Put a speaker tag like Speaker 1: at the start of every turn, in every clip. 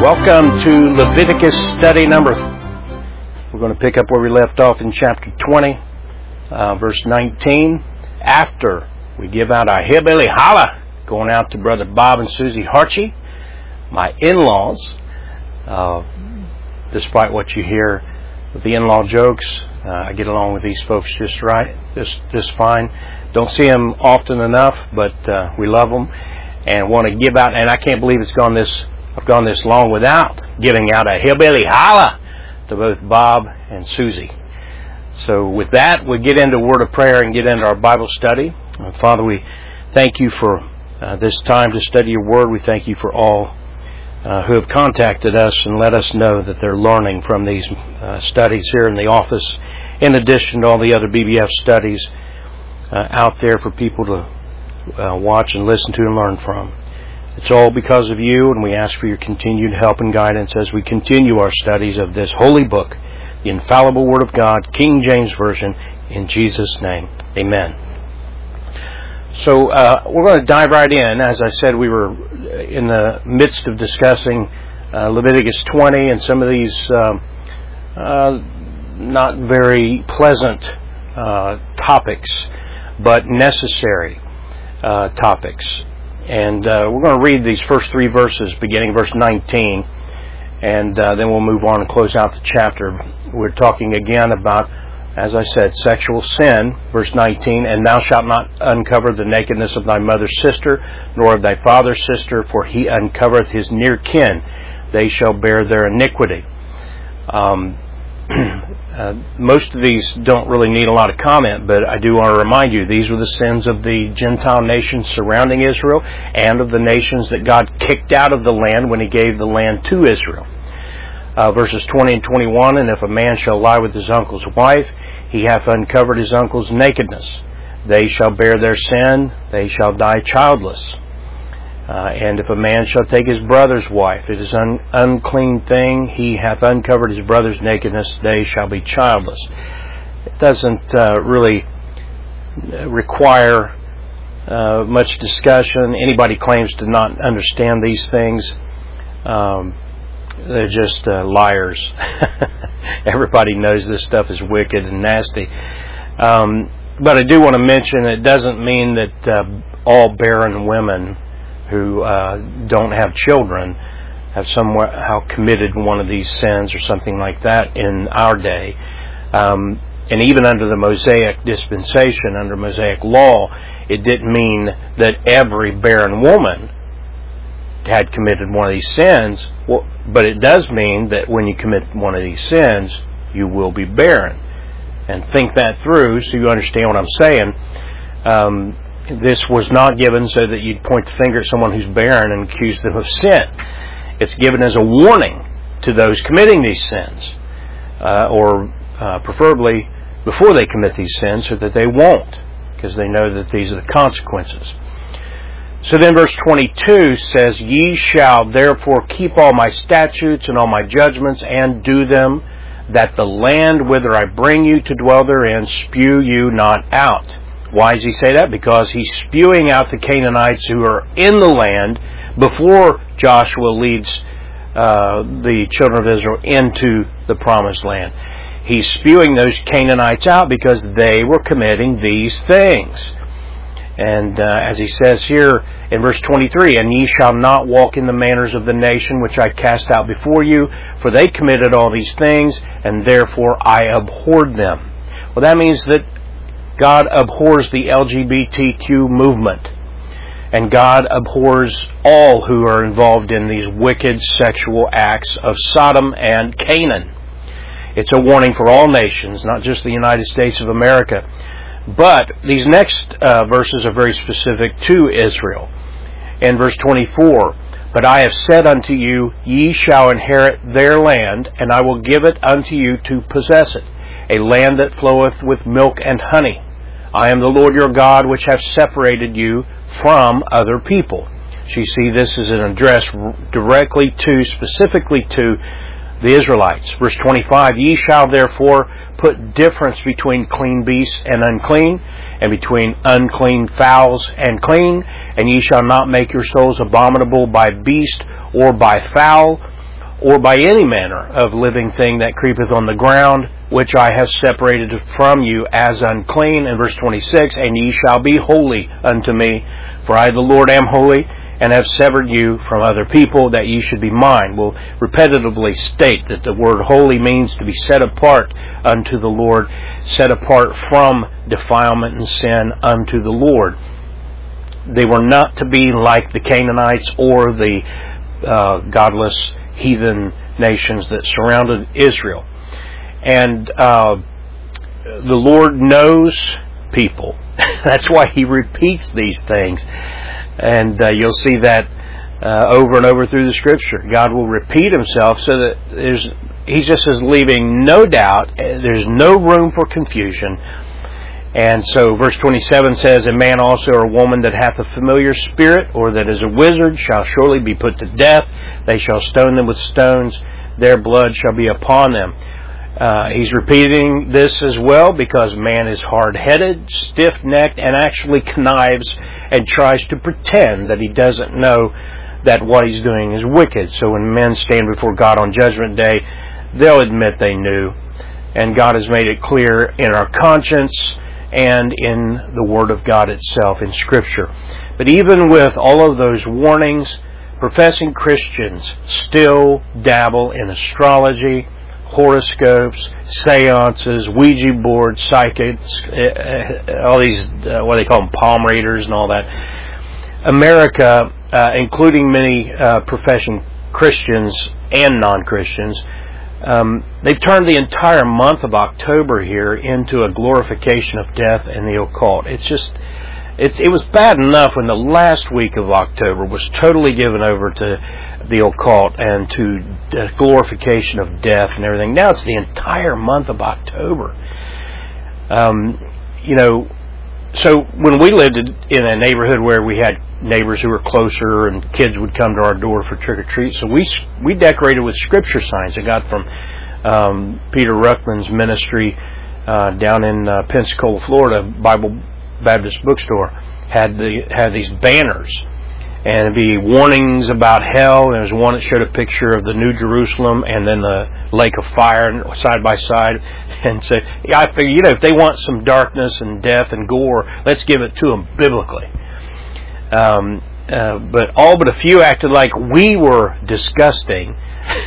Speaker 1: Welcome to Leviticus study number. We're going to pick up where we left off in chapter 20, verse 19. After we give out our hillbilly holla, going out to Brother Bob and Susie Harchie, my in-laws. Despite what you hear with the in-law jokes, I get along with these folks just right, just fine. Don't see them often enough, but we love them and want to give out. And I can't believe I've gone this long without giving out a hillbilly holla to both Bob and Susie. So with that, we get into a word of prayer and get into our Bible study. Father, we thank you for this time to study your word. We thank you for all who have contacted us and let us know that they're learning from these studies here in the office, in addition to all the other BBF studies out there for people to watch and listen to and learn from. It's all because of you, and we ask for your continued help and guidance as we continue our studies of this holy book, the infallible Word of God, King James Version, in Jesus' name. Amen. So we're going to dive right in. As I said, we were in the midst of discussing Leviticus 20 and some of these not very pleasant topics, but necessary topics. And we're going to read these first three verses, beginning verse 19, and then we'll move on and close out the chapter. We're talking again about, as I said, sexual sin. Verse 19, and thou shalt not uncover the nakedness of thy mother's sister, nor of thy father's sister, for he uncovereth his near kin. They shall bear their iniquity. Most of these don't really need a lot of comment, but I do want to remind you, these were the sins of the Gentile nations surrounding Israel and of the nations that God kicked out of the land when he gave the land to Israel. Verses 20 and 21, and if a man shall lie with his uncle's wife, he hath uncovered his uncle's nakedness. They shall bear their sin, they shall die childless. And if a man shall take his brother's wife, it is an unclean thing, he hath uncovered his brother's nakedness, they shall be childless. It doesn't really require much discussion. Anybody claims to not understand these things, they're just liars. Everybody knows this stuff is wicked and nasty. But I do want to mention, it doesn't mean that all barren women who don't have children have somehow committed one of these sins or something like that in our day. And even under the Mosaic dispensation, under Mosaic law, it didn't mean that every barren woman had committed one of these sins. Well, but it does mean that when you commit one of these sins, you will be barren. And think that through so you understand what I'm saying. This was not given so that you'd point the finger at someone who's barren and accuse them of sin. It's given as a warning to those committing these sins, or preferably before they commit these sins, so that they won't, because they know that these are the consequences. So then verse 22 says, Ye shall therefore keep all my statutes and all my judgments, and do them, that the land whither I bring you to dwell therein spew you not out. Why does he say that? Because he's spewing out the Canaanites who are in the land before Joshua leads the children of Israel into the promised land. He's spewing those Canaanites out because they were committing these things. And as he says here in verse 23, And ye shall not walk in the manners of the nation which I cast out before you, for they committed all these things, and therefore I abhorred them. Well, that means that God abhors the LGBTQ movement, and God abhors all who are involved in these wicked sexual acts of Sodom and Canaan. It's a warning for all nations, not just the United States of America. But these next verses are very specific to Israel. In verse 24, But I have said unto you, Ye shall inherit their land, and I will give it unto you to possess it, a land that floweth with milk and honey. I am the Lord your God, which have separated you from other people. So you see, this is an address directly to, specifically to the Israelites. Verse 25, Ye shall therefore put difference between clean beasts and unclean, and between unclean fowls and clean, and ye shall not make your souls abominable by beast or by fowl, or by any manner of living thing that creepeth on the ground, which I have separated from you as unclean. In verse 26, and ye shall be holy unto me, for I the Lord am holy, and have severed you from other people, that ye should be mine. We'll repetitively state that the word holy means to be set apart unto the Lord, set apart from defilement and sin unto the Lord. They were not to be like the Canaanites or the godless heathen nations that surrounded Israel. And the Lord knows people. That's why He repeats these things. And you'll see that over and over through the Scripture. God will repeat Himself so that He just is leaving no doubt. There's no room for confusion. And so verse 27 says, a man also or a woman that hath a familiar spirit, or that is a wizard, shall surely be put to death. They shall stone them with stones. Their blood shall be upon them. He's repeating this as well because man is hard-headed, stiff-necked, and actually connives and tries to pretend that he doesn't know that what he's doing is wicked. So when men stand before God on Judgment Day, they'll admit they knew. And God has made it clear in our conscience and in the Word of God itself, in Scripture. But even with all of those warnings, professing Christians still dabble in astrology, horoscopes, seances, Ouija boards, psychics, all these, what they call them, palm readers and all that. America, including many professing Christians and non-Christians, they've turned the entire month of October here into a glorification of death and the occult. It was bad enough when the last week of October was totally given over to the occult and to the glorification of death and everything. Now it's the entire month of October. So when we lived in a neighborhood where we had neighbors who were closer and kids would come to our door for trick-or-treat, so we decorated with scripture signs I got from Peter Ruckman's ministry down in Pensacola, Florida. Bible Baptist Bookstore had these banners, and it'd be warnings about hell. There was one that showed a picture of the New Jerusalem and then the lake of fire side by side. And so I figured, if they want some darkness and death and gore, let's give it to them biblically. But all but a few acted like we were disgusting.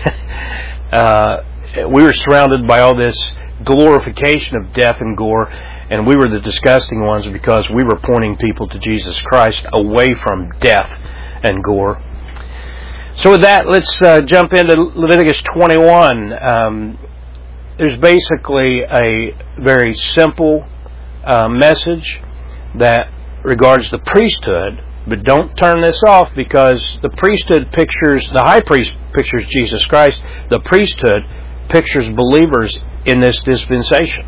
Speaker 1: We were surrounded by all this glorification of death and gore, and we were the disgusting ones because we were pointing people to Jesus Christ away from death and gore. So with that, let's jump into Leviticus 21. There's basically a very simple message that regards the priesthood, but don't turn this off because the priesthood pictures, the high priest pictures Jesus Christ, the priesthood pictures believers in this dispensation.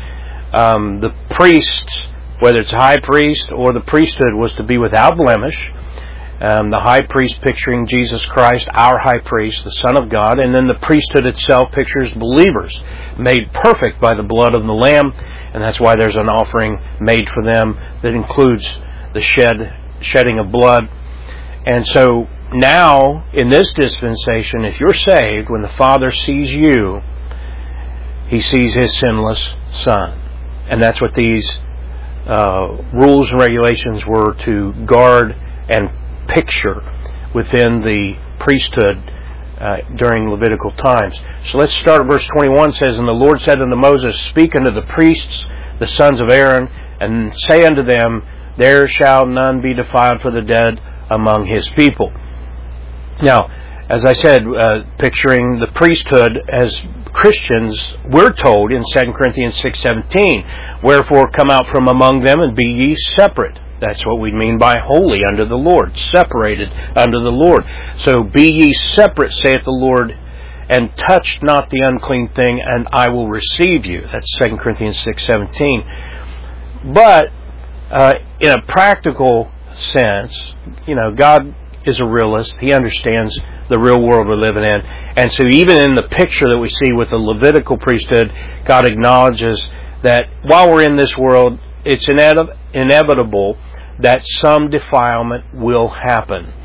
Speaker 1: The priests, whether it's high priest or the priesthood, was to be without blemish. The high priest picturing Jesus Christ, our high priest, the Son of God, and then the priesthood itself pictures believers made perfect by the blood of the Lamb, and that's why there's an offering made for them that includes the shedding of blood. And so now, in this dispensation, if you're saved, when the Father sees you, He sees His sinless Son. And that's what these rules and regulations were to guard and picture within the priesthood during Levitical times. So let's start at verse 21. It says, and the Lord said unto Moses, speak unto the priests, the sons of Aaron, and say unto them, there shall none be defiled for the dead among his people. Now, as I said, picturing the priesthood as Christians, we're told in 2 Corinthians 6:17, wherefore come out from among them and be ye separate. That's what we mean by holy unto the Lord, separated unto the Lord. So be ye separate, saith the Lord, and touch not the unclean thing, and I will receive you. That's 2 Corinthians 6:17. But in a practical sense, God is a realist. He understands the real world we're living in. And so even in the picture that we see with the Levitical priesthood, God acknowledges that while we're in this world, it's inevitable that some defilement will happen.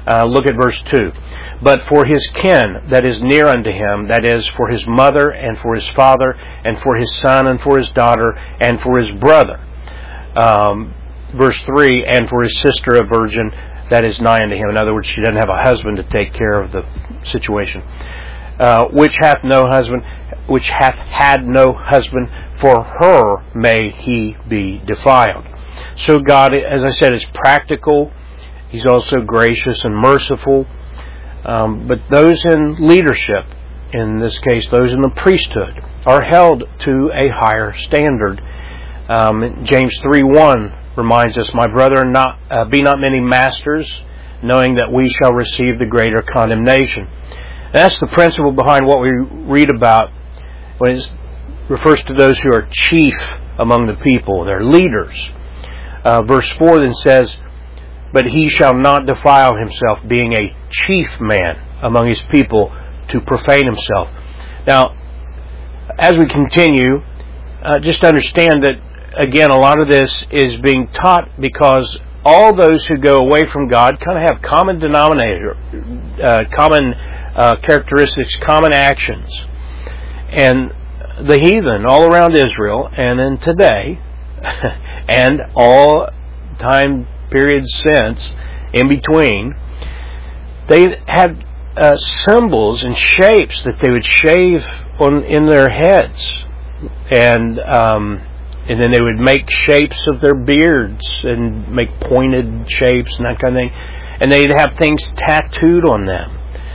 Speaker 1: Look at verse 2. But for his kin that is near unto him, that is, for his mother, and for his father, and for his son, and for his daughter, and for his brother. Verse 3, and for his sister a virgin that is nigh unto him. In other words, she doesn't have a husband to take care of the situation. Which hath had no husband, for her may he be defiled. So God, as I said, is practical. He's also gracious and merciful. But those in leadership, in this case those in the priesthood, are held to a higher standard. James 3:1 reminds us, My brethren, be not many masters, knowing that we shall receive the greater condemnation. And that's the principle behind what we read about when it refers to those who are chief among the people. They're leaders. Verse 4 then says, But he shall not defile himself, being a chief man among his people, to profane himself. Now, as we continue, just understand that, again, a lot of this is being taught because all those who go away from God kind of have common denominator, common characteristics, common actions. And the heathen all around Israel, and then today, and all time periods since, in between, they had symbols and shapes that they would shave in their heads, and then they would make shapes of their beards and make pointed shapes and that kind of thing, and they'd have things tattooed on them.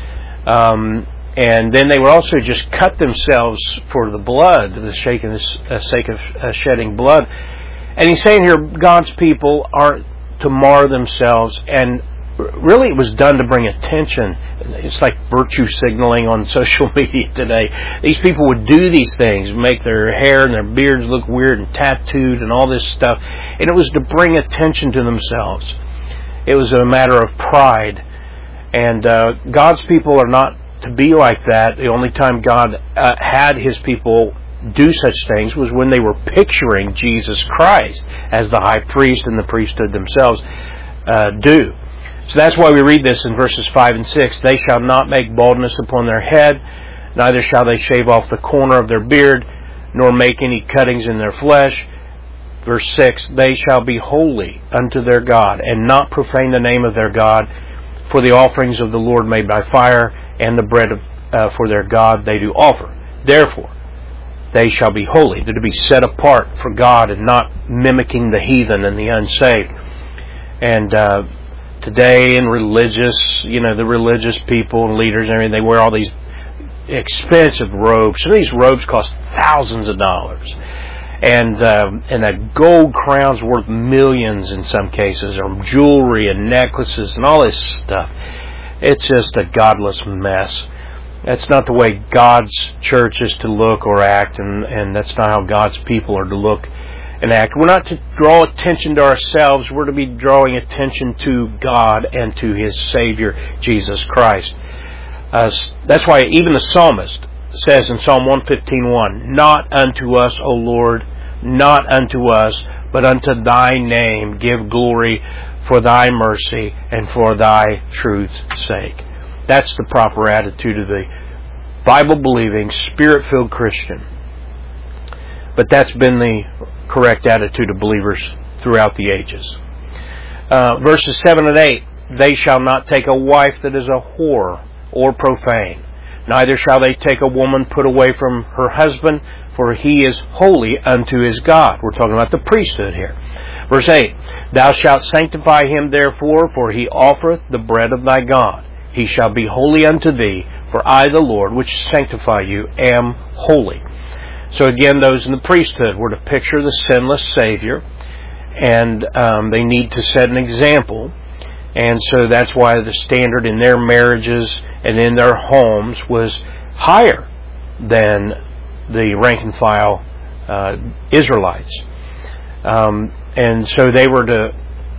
Speaker 1: And then they would also just cut themselves for the blood, for the sake of shedding blood. And he's saying here, God's people aren't to mar themselves, and really it was done to bring attention. It's like virtue signaling on social media today. These people would do these things, make their hair and their beards look weird and tattooed and all this stuff, and it was to bring attention to themselves. It was a matter of pride. And God's people are not to be like that. The only time God had His people do such things was when they were picturing Jesus Christ as the high priest and the priesthood themselves do. So that's why we read this in verses 5 and 6. They shall not make baldness upon their head, neither shall they shave off the corner of their beard, nor make any cuttings in their flesh. Verse 6, they shall be holy unto their God, and not profane the name of their God, for the offerings of the Lord made by fire, and the bread for their God they do offer. Therefore, they shall be holy. They're to be set apart for God and not mimicking the heathen and the unsaved. And today in religious, the religious people and leaders and everything, they wear all these expensive robes. Some of these robes cost thousands of dollars. And that gold crown's worth millions in some cases, or jewelry and necklaces and all this stuff. It's just a godless mess. That's not the way God's church is to look or act, and that's not how God's people are to look and act. We're not to draw attention to ourselves. We're to be drawing attention to God and to His Savior, Jesus Christ. That's why even the psalmist says in Psalm 115:1, Not unto us, O Lord, not unto us, but unto Thy name give glory for Thy mercy and for Thy truth's sake. That's the proper attitude of the Bible-believing, Spirit-filled Christian. But that's been the correct attitude of believers throughout the ages. Verses 7 and 8, they shall not take a wife that is a whore or profane. Neither shall they take a woman put away from her husband, for he is holy unto his God. We're talking about the priesthood here. Verse 8, thou shalt sanctify him therefore, for he offereth the bread of thy God. He shall be holy unto thee, for I, the Lord, which sanctify you, am holy. So again, those in the priesthood were to picture the sinless Savior, and they need to set an example. And so that's why the standard in their marriages and in their homes was higher than the rank and file Israelites. And so they were to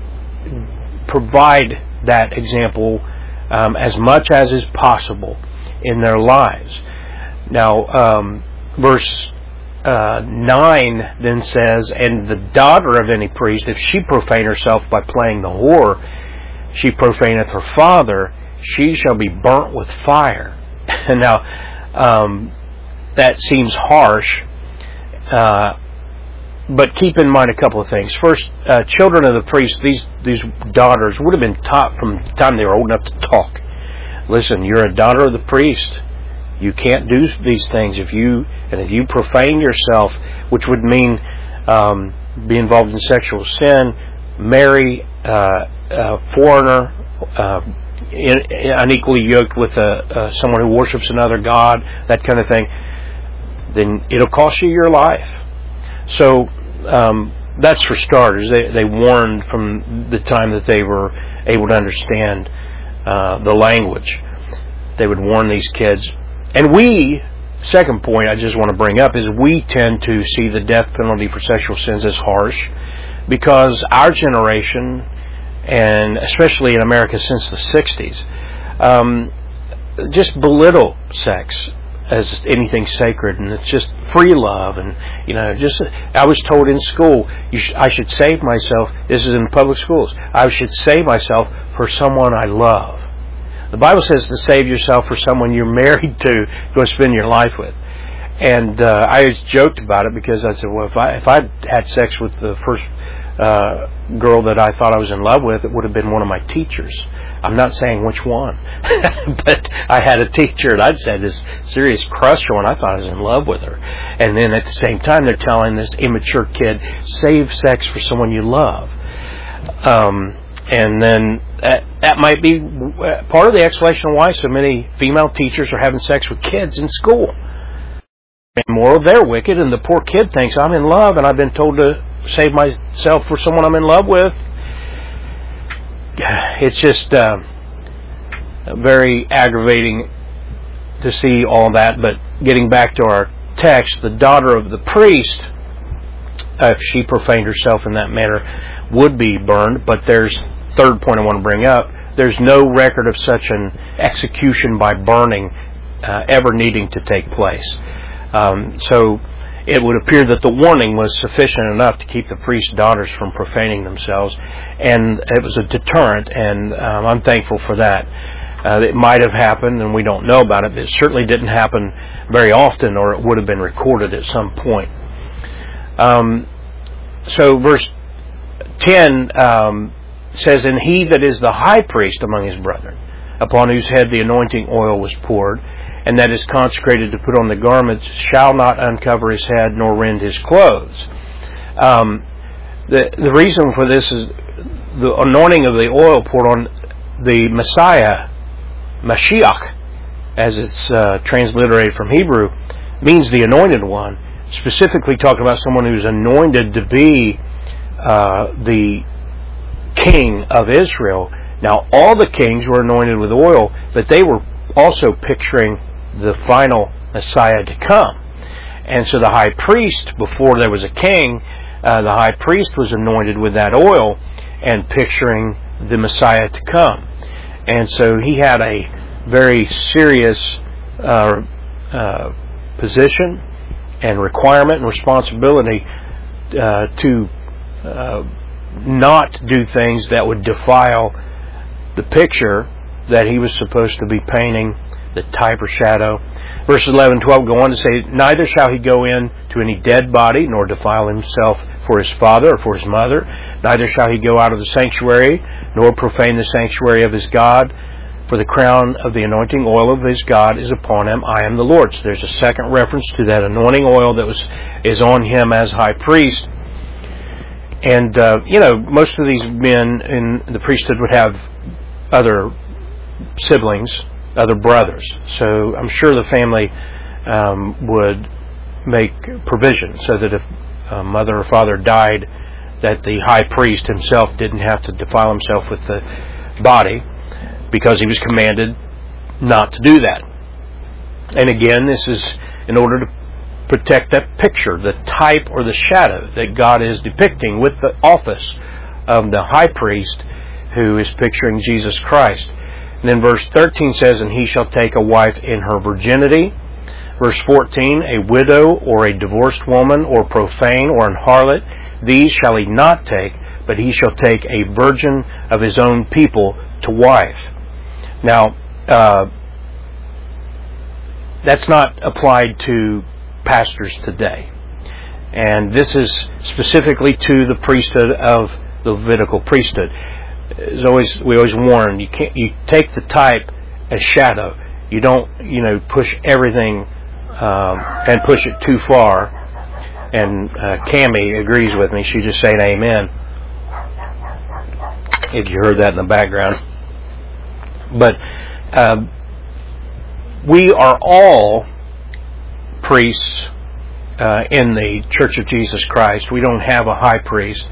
Speaker 1: provide that example as much as is possible in their lives. Now, verse 9 then says, and the daughter of any priest, if she profane herself by playing the whore, she profaneth her father, she shall be burnt with fire. Now, that seems harsh, but keep in mind a couple of things. First, children of the priest, these daughters would have been taught from the time they were old enough to talk. Listen, you're a daughter of the priest. You can't do these things if you profane yourself, which would mean be involved in sexual sin, marry a foreigner, unequally yoked with someone who worships another god, that kind of thing, then it'll cost you your life. So that's for starters. They warned from the time that they were able to understand the language. They would warn these kids. And second point I just want to bring up is we tend to see the death penalty for sexual sins as harsh because our generation, and especially in America since the 60s, just belittle sex as anything sacred, and it's just free love. And I was told in school I should save myself. This is in public schools. I should save myself for someone I love. The Bible says to save yourself for someone you're married to, go spend your life with. And I always joked about it because I said, well, if I had sex with the first girl that I thought I was in love with, it would have been one of my teachers. I'm not saying which one, but I had a teacher and I'd said this serious crush on. I thought I was in love with her. And then at the same time, they're telling this immature kid, save sex for someone you love. And then that might be part of the explanation why so many female teachers are having sex with kids in school. And moreover, they're wicked, and the poor kid thinks, I'm in love, and I've been told to save myself for someone I'm in love with. It's just very aggravating to see all that. But getting back to our text, the daughter of the priest, if she profaned herself in that manner, would be burned. But there's third point I want to bring up. There's no record of such an execution by burning ever needing to take place. So it would appear that the warning was sufficient enough to keep the priest's daughters from profaning themselves, and it was a deterrent, and I'm thankful for that. It might have happened, and we don't know about it, but it certainly didn't happen very often, or it would have been recorded at some point. So verse 10 says, and he that is the high priest among his brethren, upon whose head the anointing oil was poured, and that is consecrated to put on the garments, shall not uncover his head nor rend his clothes. The reason for this is the anointing of the oil poured on the Messiah, Mashiach, as it's transliterated from Hebrew, means the anointed one, specifically talking about someone who's anointed to be the king of Israel. Now, all the kings were anointed with oil, but they were also picturing the final Messiah to come. And so the high priest, before there was a king, the high priest was anointed with that oil and picturing the Messiah to come. And so he had a very serious position and requirement and responsibility to not do things that would defile the picture that he was supposed to be painting, the type or shadow. Verses 11 and 12 go on to say, neither shall he go in to any dead body, nor defile himself for his father or for his mother. Neither shall he go out of the sanctuary, nor profane the sanctuary of his God. For the crown of the anointing oil of his God is upon him. I am the Lord. So there's a second reference to that anointing oil that is on him as high priest. And, most of these men in the priesthood would have other siblings, other brothers. So I'm sure the family would make provision so that if mother or father died, that the high priest himself didn't have to defile himself with the body, because he was commanded not to do that. And again, this is in order to protect that picture, the type or the shadow that God is depicting with the office of the high priest, who is picturing Jesus Christ. And then verse 13 says, and he shall take a wife in her virginity. Verse 14, a widow or a divorced woman or profane or an harlot, these shall he not take, but he shall take a virgin of his own people to wife. Now, that's not applied to pastors today. And this is specifically to the priesthood of the Levitical priesthood. We always warn, you take the type as shadow. You don't, push everything and push it too far. And Cammie agrees with me. She's just saying amen. If you heard that in the background. But we are all priests in the Church of Jesus Christ. We don't have a high priest.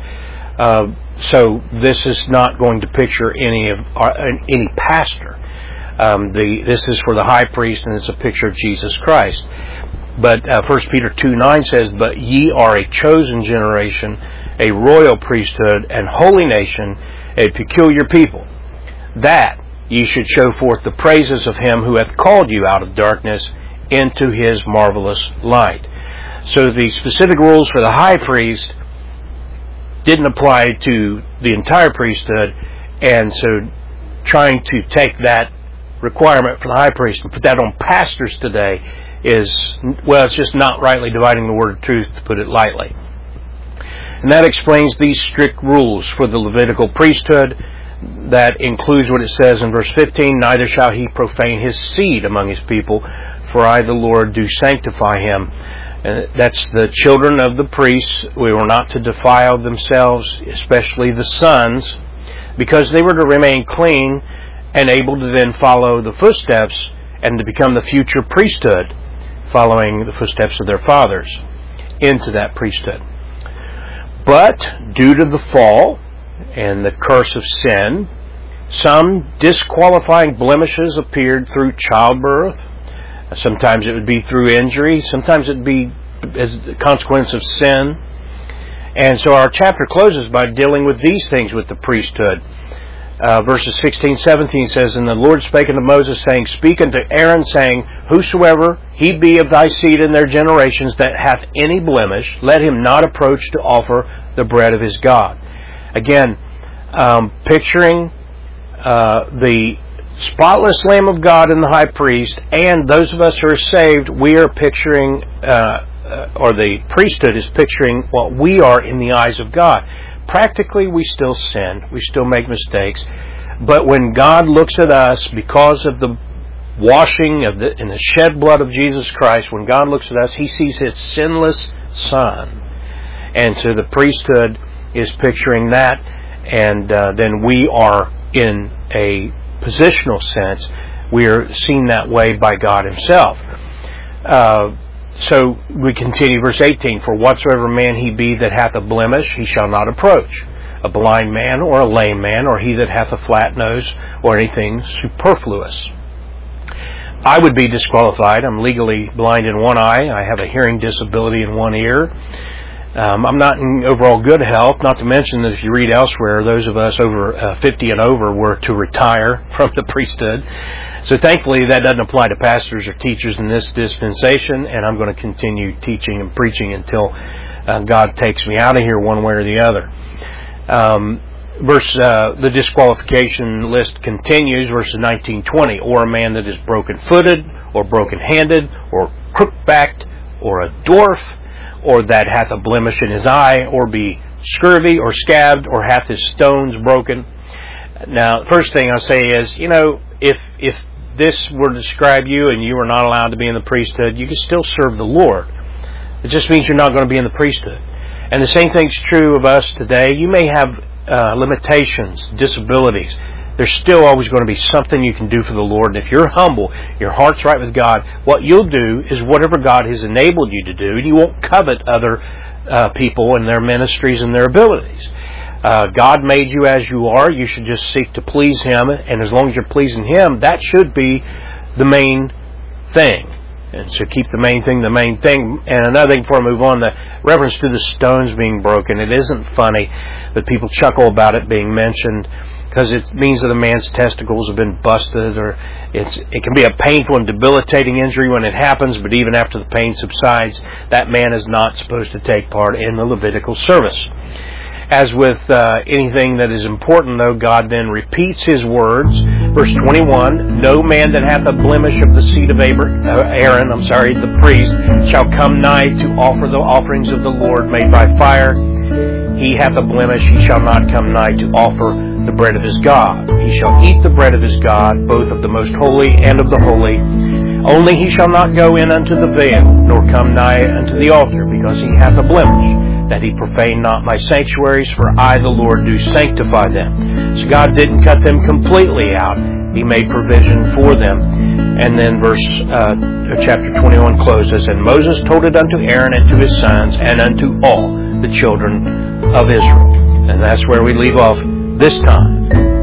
Speaker 1: So this is not going to picture any pastor. This is for the high priest, and it's a picture of Jesus Christ. But 1 Peter 2:9 says, "But ye are a chosen generation, a royal priesthood, and holy nation, a peculiar people, that ye should show forth the praises of him who hath called you out of darkness into his marvelous light." So the specific rules for the high priest didn't apply to the entire priesthood, and so trying to take that requirement for the high priest and put that on pastors today is, well, it's just not rightly dividing the word of truth, to put it lightly. And that explains these strict rules for the Levitical priesthood. That includes what it says in verse 15, "Neither shall he profane his seed among his people, for I, the Lord, do sanctify him." That's the children of the priests. We were not to defile themselves, especially the sons, because they were to remain clean and able to then follow the footsteps and to become the future priesthood, following the footsteps of their fathers into that priesthood. But due to the fall and the curse of sin, some disqualifying blemishes appeared through childbirth. Sometimes it would be through injury. Sometimes it would be as a consequence of sin. And so our chapter closes by dealing with these things with the priesthood. Verses 16-17 says, "And the Lord spake unto Moses, saying, Speak unto Aaron, saying, Whosoever he be of thy seed in their generations that hath any blemish, let him not approach to offer the bread of his God." Again, picturing the spotless Lamb of God and the high priest, and those of us who are saved, we are picturing, or the priesthood is picturing what we are in the eyes of God. Practically, we still sin. We still make mistakes. But when God looks at us, because of the washing in the shed blood of Jesus Christ, when God looks at us, He sees His sinless Son. And so the priesthood is picturing that, and then we are, in a positional sense, we are seen that way by God Himself. So we continue verse 18, "For whatsoever man he be that hath a blemish, he shall not approach, a blind man or a lame man, or he that hath a flat nose, or anything superfluous." I would be disqualified. I'm legally blind in one eye. I have a hearing disability in one ear. I'm not in overall good health, not to mention that if you read elsewhere, those of us over 50 and over were to retire from the priesthood. So thankfully that doesn't apply to pastors or teachers in this dispensation, and I'm going to continue teaching and preaching until God takes me out of here one way or the other. The disqualification list continues, verses 19-20. "Or a man that is broken-footed, or broken-handed, or crook-backed, or a dwarf, or that hath a blemish in his eye, or be scurvy, or scabbed, or hath his stones broken." Now, the first thing I'll say is, if this were to describe you and you were not allowed to be in the priesthood, you could still serve the Lord. It just means you're not going to be in the priesthood. And the same thing's true of us today. You may have limitations, disabilities. There's still always going to be something you can do for the Lord. And if you're humble, your heart's right with God, what you'll do is whatever God has enabled you to do, and you won't covet other people and their ministries and their abilities. God made you as you are. You should just seek to please Him, and as long as you're pleasing Him, that should be the main thing. And so keep the main thing the main thing. And another thing before I move on, the reference to the stones being broken, it isn't funny, but people chuckle about it being mentioned, because it means that a man's testicles have been busted, or it can be a painful and debilitating injury when it happens, but even after the pain subsides, that man is not supposed to take part in the Levitical service. As with anything that is important, though, God then repeats His words. Verse 21, no man that hath a blemish of the seed of Aaron, the priest, shall come nigh to offer the offerings of the Lord made by fire. He hath a blemish, he shall not come nigh to offer the bread of his God. He shall eat the bread of his God, both of the most holy and of the holy. Only he shall not go in unto the veil, nor come nigh unto the altar, because he hath a blemish, that he profane not my sanctuaries, for I, the Lord, do sanctify them. So God didn't cut them completely out. He made provision for them. And then chapter 21 closes, and Moses told it unto Aaron and to his sons, and unto all the children of Israel. And that's where we leave off this time.